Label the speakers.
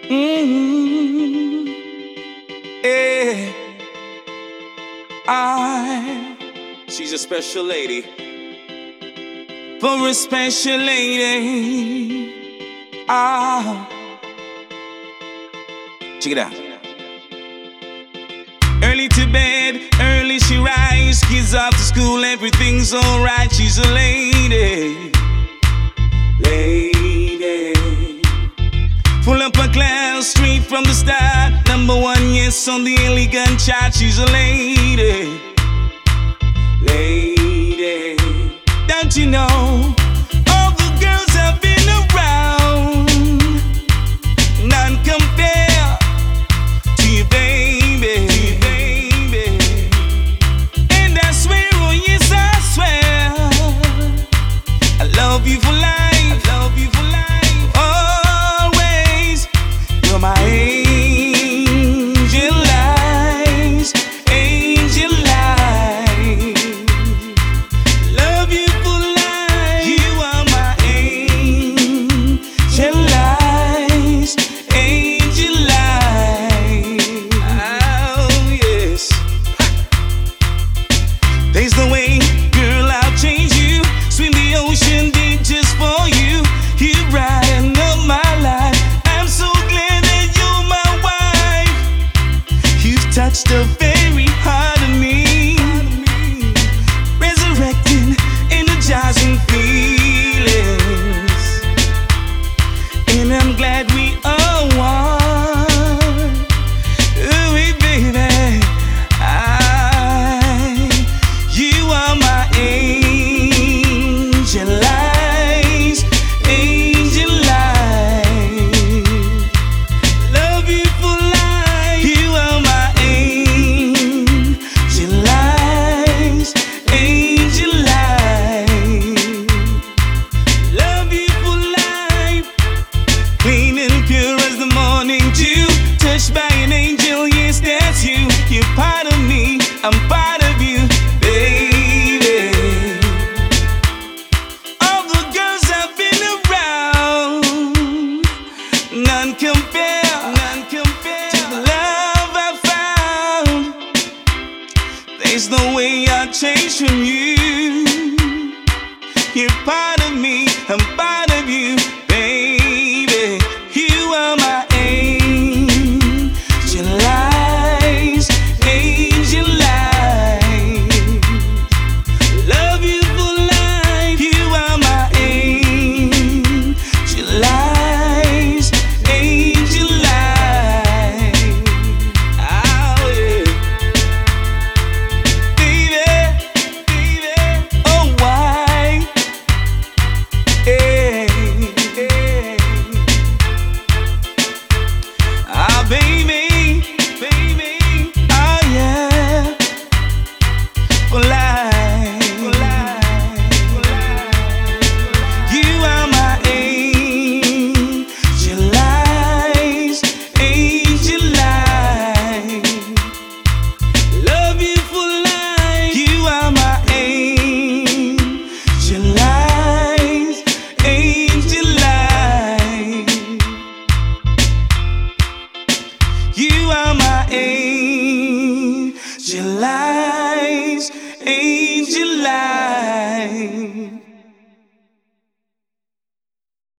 Speaker 1: Mm, yeah, she's a special lady. For a special lady. Check it out. Early to bed, early she rise. Kids off to school, everything's alright. She's a lady. Lady. Full up a class, straight from the start. Number one, yes, on the elegant chart. She's a lady. Lady. Don't you know, all the girls have been around. None compare to you, baby. To you, baby. And I swear, oh yes, I swear, I love you for life. I love you for life. Always, you're my angel eyes, angel eyes. Love you for life. You are my angel eyes, angel eyes. Oh yes. There's no way, girl, I'll change you. Swim the ocean deep just for you. You brighten up my life. I'm so glad that you're my wife. You've touched the very heart of me, resurrecting, energizing feelings. And I'm glad we are one. Ooh, baby, you are my angel eyes, angel eyes. Love you for life. You are my angel eyes, angel eyes. Love you for life. Clean and pure as the morning dew, touched by an angel, yes, that's you. You're part of me, I'm part of you, baby. All the girls have been around, none compare to the love I found. There's no way I'd change from you.